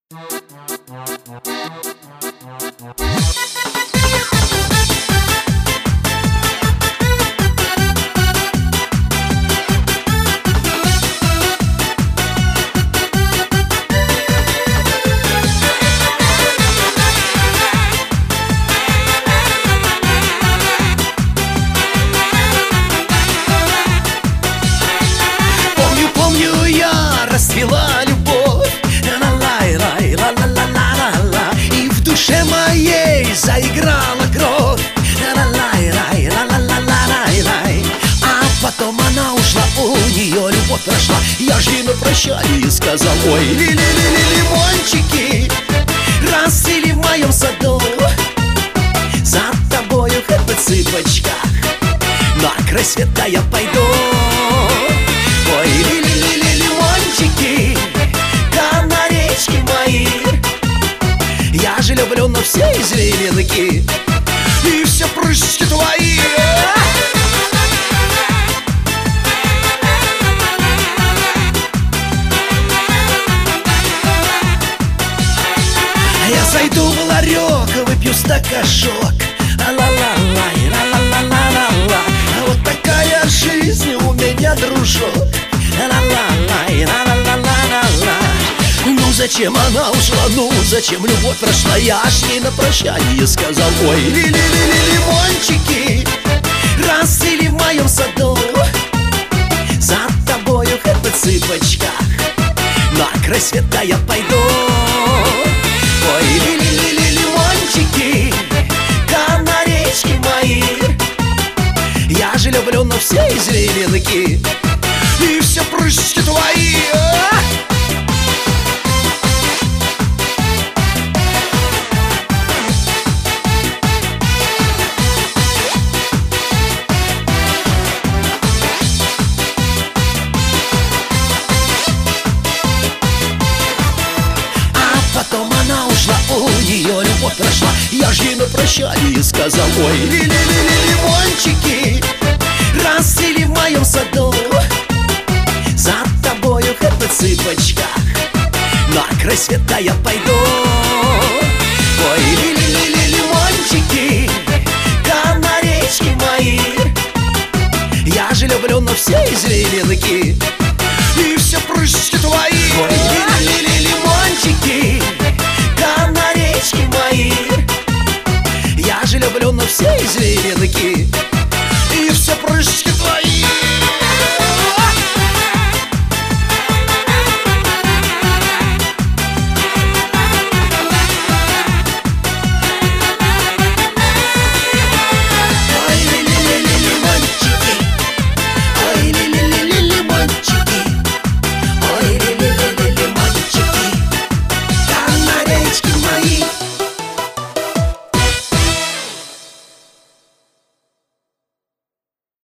Помню, я расцвела любовь, ла-лай-лай, ла-ла-ла-ла-ла-ла, и в душе моей заиграла кровь, ла-лай-лай, ла-ла-ла-ла-лай-лай. А потом она ушла, у нее любовь прошла. Я же ей на прощание сказал: ой, ли-ли-ли-ли-лимончики расцвели в моем саду, за тобою хоть на цыпочках на край света я пойду. Ой, ли-ли-ли-ли-лимончики, канаречки мои, я же люблю, но все извилинки и все прыжки твои. Я зайду в ларек, выпью стакашок, ла-ла-ла-лай, ла-ла-ла-ла-ла-ла. Вот такая жизнь у меня, дружок, ла-ла-лай, ла-ла-ла-ла-ла-ла. Ну зачем она ушла, ну зачем любовь прошла? Я ж ей на прощание сказал: ой, ли-ли-ли-ли-лимончики расцвели в моем саду, за тобою хоть на цыпочках на край света я пойду. Ой, ли-ли-ли-ли-лимончики, канаречки мои, я же люблю, но все извилинки и все прыжки твои. Потом она ушла, у нее любовь прошла. Я же ей на прощание сказал: ой, ли-ли-ли-ли-лимончики расцвели в моем саду, за тобою хоть на цыпочках на край света я пойду. Ой, ли-ли-ли-ли-лимончики, канаречки мои, я же люблю, но все извилинки и все прыжки твои. Ой, ли-ли-ли-лимончики, канаречки мои, я же люблю, но все извилинки